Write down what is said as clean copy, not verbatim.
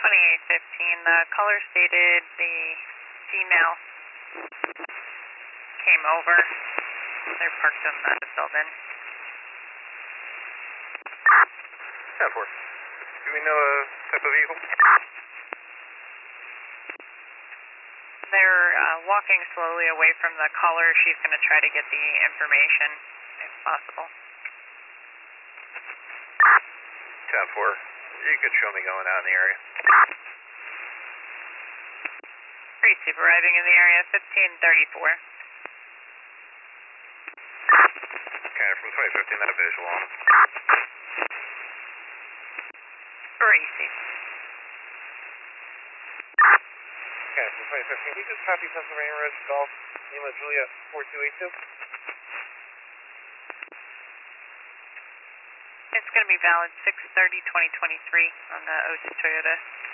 2815, the caller stated the female came over. They're parked in the building. 10-4. Do we know a type of vehicle? They're walking slowly away from the caller. She's going to try to get the information if possible. 10-4. You could show me going out in the area. Receive arriving in the area, 1534. Okay, from 2015, not a visual on him. Receive. Okay, from 2015, we just copy Pennsylvania Red Golf, Lima Juliet 4282. It's going to be valid 6/30/2023 on the 06 Toyota.